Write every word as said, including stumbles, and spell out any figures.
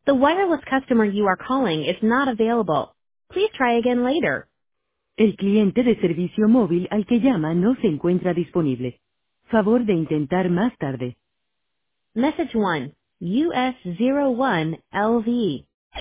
The wireless customer you are calling is not available. Please try again later. El cliente de servicio móvil al que llama no se encuentra disponible. Favor de intentar más tarde. Message one, U S zero one L V.